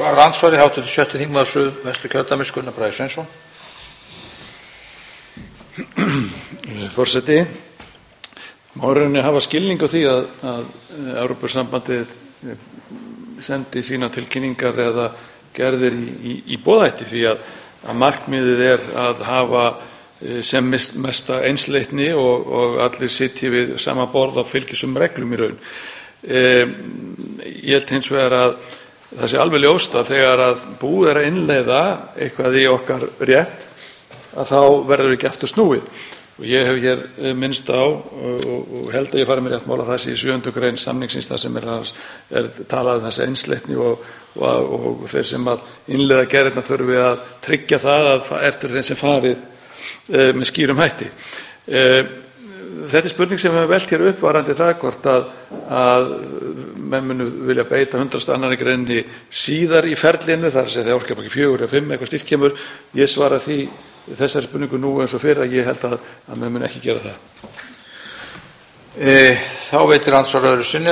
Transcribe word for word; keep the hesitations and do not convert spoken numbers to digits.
Var andsvari háttvirtur sjötti þingmaður Suðvesturkjördæmis Gunnar Bragi Sveinsson. Forseti, má í rauninni hafa skilning á því að, að Evrópusambandið sendi sína tilkynningar eða gerðir í, í, í boðhætti því að, að markmiðið er að hafa sem mesta einsleitni og, og allir sitji við sama borð á fylgisum reglum í raun. E, ég held hins vegar að það sé alveg ljóst að þegar að búið er að innleiða eitthvað í okkar rétt að þá verður ekki aftur snúið. Og ég hef hér minnst á og, og held að ég fari með rétt mál að það sé í sjöundu grein samningsins þar sem er, er talað um þessi einsleitni og, og, og þeir sem að innleiða gerðirna þurfi að tryggja það að eftir þeim sem farið e, með skýrum hætti. E, Þetta er spurning sem við höfum velt hér upp varðandi það hvort að, að menn munu vilja beita hundrað annarri greinni síðar í ferlinu, þar sem þeir orkar ekki fjögur eða fimm eitthvað slíkt kemur. Ég svara því þessari spurningu nú eins og fyrr að ég held að, að menn munu ekki gera það. E, þá veitir andsvar öðru sinni.